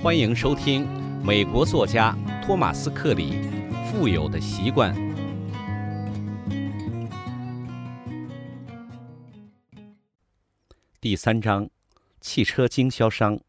欢迎收听美国作家托马斯·克里《富有的习惯》第3章：汽车经销商。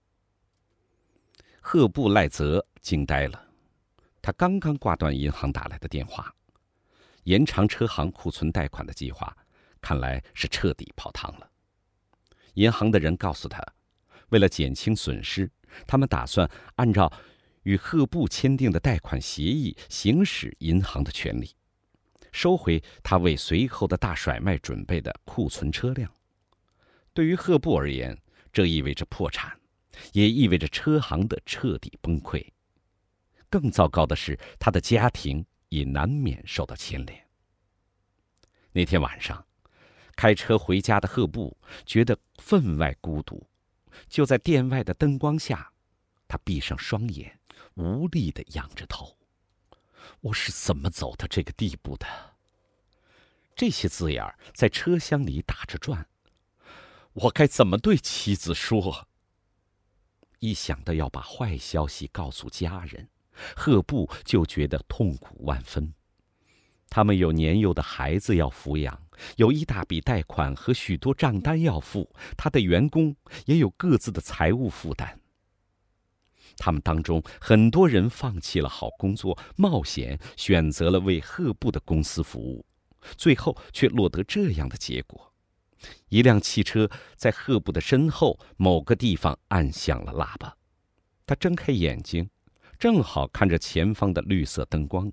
赫布·赖泽惊呆了，他刚刚挂断银行打来的电话，延长车行库存贷款的计划看来是彻底泡汤了。银行的人告诉他，为了减轻损失，他们打算按照与赫布签订的贷款协议行使银行的权利，收回他为随后的大甩卖准备的库存车辆。对于赫布而言，这意味着破产，也意味着车行的彻底崩溃。更糟糕的是，他的家庭也难免受到牵连。那天晚上，开车回家的赫布觉得分外孤独。就在店外的灯光下，他闭上双眼，无力地仰着头。我是怎么走到这个地步的？这些字眼在车厢里打着转。我该怎么对妻子说？一想到要把坏消息告诉家人，赫布就觉得痛苦万分。他们有年幼的孩子要抚养，有一大笔贷款和许多账单要付，他的员工也有各自的财务负担。他们当中很多人放弃了好工作，冒险选择了为赫布的公司服务，最后却落得这样的结果。一辆汽车在赫布的身后某个地方按响了喇叭，他睁开眼睛，正好看着前方的绿色灯光。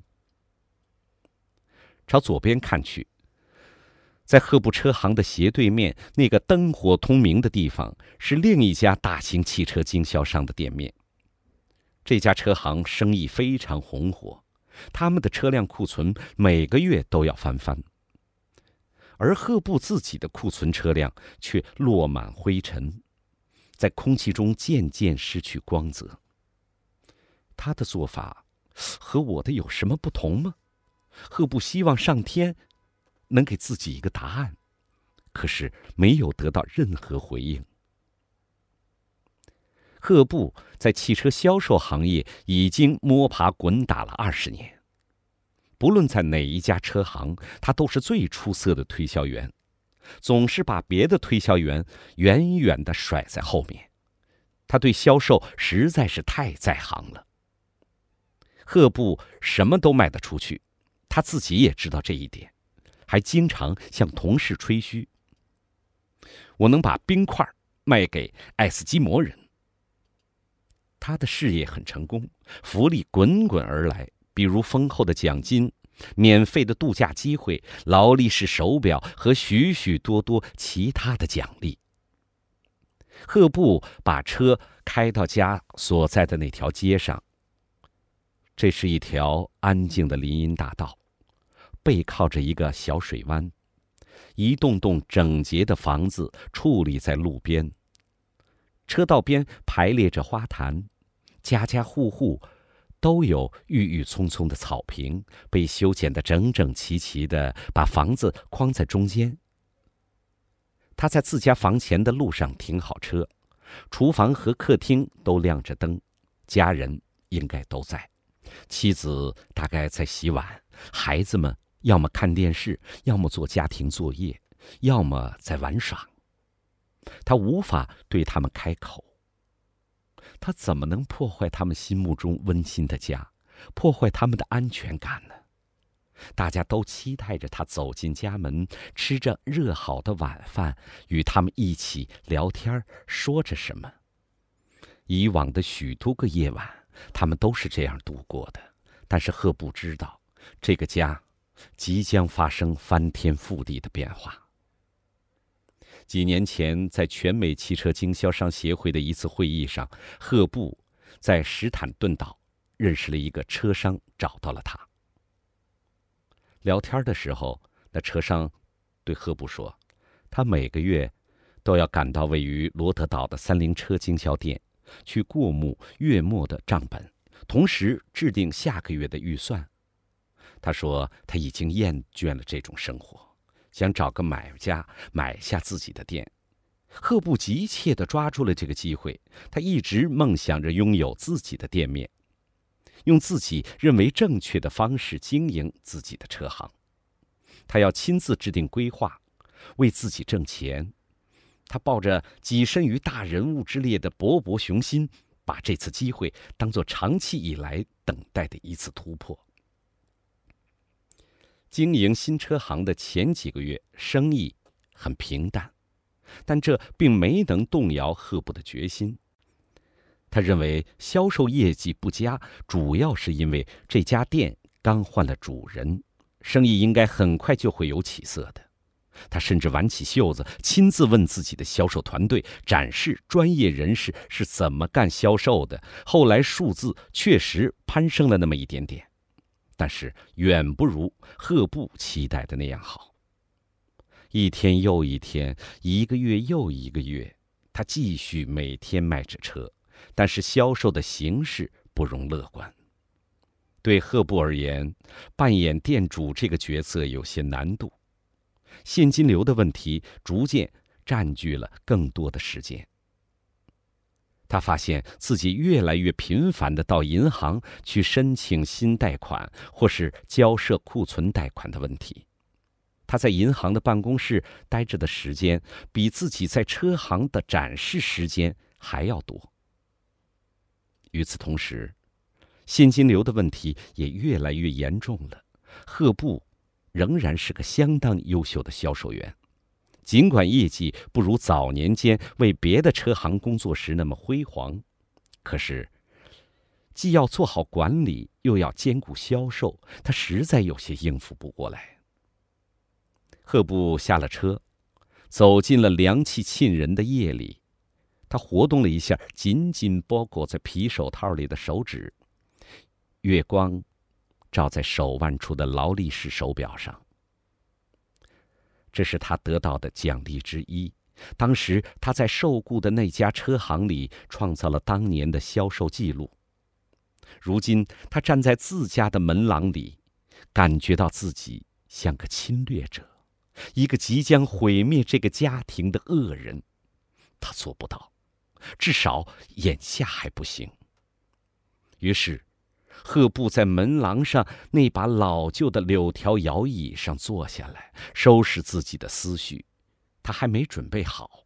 朝左边看去，在赫布车行的斜对面那个灯火通明的地方，是另一家大型汽车经销商的店面。这家车行生意非常红火，他们的车辆库存每个月都要翻番，而赫布自己的库存车辆却落满灰尘，在空气中渐渐失去光泽。他的做法和我的有什么不同吗？赫布希望上天能给自己一个答案，可是没有得到任何回应。赫布在汽车销售行业已经摸爬滚打了20年，不论在哪一家车行，他都是最出色的推销员，总是把别的推销员远远地甩在后面。他对销售实在是太在行了。赫布什么都卖得出去，他自己也知道这一点，还经常向同事吹嘘：我能把冰块卖给爱斯基摩人。他的事业很成功，福利滚滚而来，比如丰厚的奖金、免费的度假机会、劳力士手表和许许多多其他的奖励。赫布把车开到家所在的那条街上，这是一条安静的林荫大道，背靠着一个小水湾，一栋栋整洁的房子矗立在路边，车道边排列着花坛，家家户户都有郁郁葱葱的草坪，被修剪得整整齐齐地把房子框在中间。他在自家房前的路上停好车，厨房和客厅都亮着灯，家人应该都在，妻子大概在洗碗，孩子们要么看电视，要么做家庭作业，要么在玩耍。他无法对他们开口，他怎么能破坏他们心目中温馨的家，破坏他们的安全感呢？大家都期待着他走进家门，吃着热好的晚饭，与他们一起聊天，说着什么。以往的许多个夜晚，他们都是这样度过的，但是赫布知道，这个家即将发生翻天覆地的变化。几年前，在全美汽车经销商协会的一次会议上，赫布在史坦顿岛认识了一个车商，找到了他。聊天的时候，那车商对赫布说，他每个月都要赶到位于罗德岛的三菱车经销店，去过目月末的账本，同时制定下个月的预算。他说他已经厌倦了这种生活，想找个买家买下自己的店， 赫布急切地抓住了这个机会，他一直梦想着拥有自己的店面，用自己认为正确的方式经营自己的车行。他要亲自制定规划，为自己挣钱。他抱着跻身于大人物之列的勃勃雄心，把这次机会当作长期以来等待的一次突破。经营新车行的前几个月，生意很平淡，但这并没能动摇赫布的决心。他认为销售业绩不佳，主要是因为这家店刚换了主人，生意应该很快就会有起色的。他甚至挽起袖子，亲自问自己的销售团队，展示专业人士是怎么干销售的。后来数字确实攀升了那么一点点，但是远不如赫布期待的那样好。一天又一天，一个月又一个月，他继续每天卖着车，但是销售的形势不容乐观。对赫布而言，扮演店主这个角色有些难度，现金流的问题逐渐占据了更多的时间。他发现自己越来越频繁地到银行去申请新贷款或是交涉库存贷款的问题。他在银行的办公室待着的时间比自己在车行的展示时间还要多。与此同时，现金流的问题也越来越严重了。赫布仍然是个相当优秀的销售员，尽管业绩不如早年间为别的车行工作时那么辉煌，可是既要做好管理，又要兼顾销售，他实在有些应付不过来。赫布下了车，走进了凉气沁人的夜里，他活动了一下紧紧包裹在皮手套里的手指，月光照在手腕处的劳力士手表上。这是他得到的奖励之一。当时他在受雇的那家车行里创造了当年的销售记录。如今他站在自家的门廊里，感觉到自己像个侵略者，一个即将毁灭这个家庭的恶人。他做不到，至少眼下还不行。于是赫布在门廊上那把老旧的柳条摇椅上坐下来，收拾自己的思绪。他还没准备好。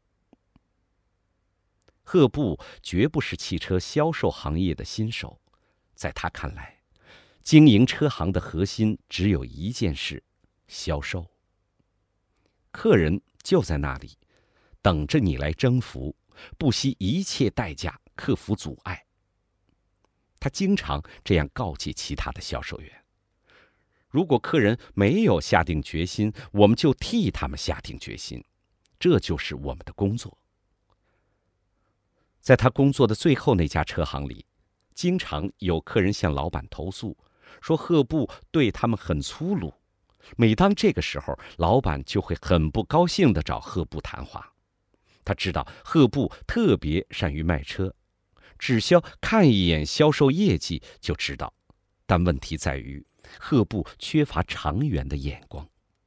赫布绝不是汽车销售行业的新手，在他看来，经营车行的核心只有一件事：销售。客人就在那里，等着你来征服，不惜一切代价克服阻碍。他经常这样告诫其他的销售员：如果客人没有下定决心，我们就替他们下定决心，这就是我们的工作。在他工作的最后那家车行里，经常有客人向老板投诉，说赫布对他们很粗鲁。每当这个时候，老板就会很不高兴地找赫布谈话。他知道赫布特别善于卖车，只需要看一眼销售业绩就知道，但问题在于赫布缺乏长远的眼光。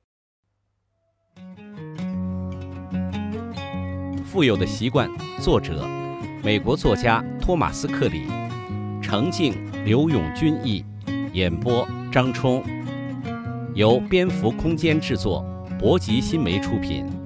富有的习惯，作者美国作家托马斯·克里，程静、刘永军译，演播张冲，由蝙蝠空间制作，博吉新媒出品。